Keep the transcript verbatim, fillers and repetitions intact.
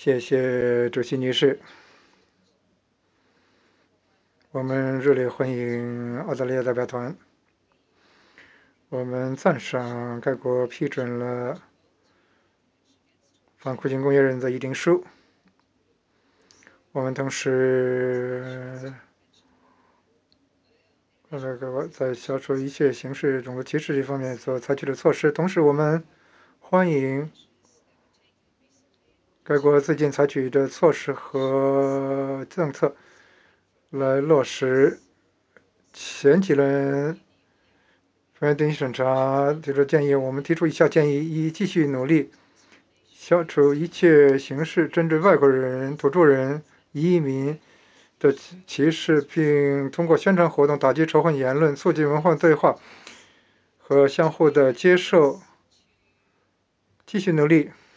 谢谢主席女士。我们热烈欢迎澳大利亚代表团。我们赞赏该国批准了反酷刑公约人的议定书。我们同时那个在消除一切形式种族歧视这方面所采取的措施，同时我们欢迎该国最近采取的措施和政策来落实前几轮分别定期审查提出建议。我们提出以下建议：一、继续努力消除一切形式针对外国人、土著人、移民的歧视，并通过宣传活动打击仇恨言论，促进文化对话和相互的接受。继续努力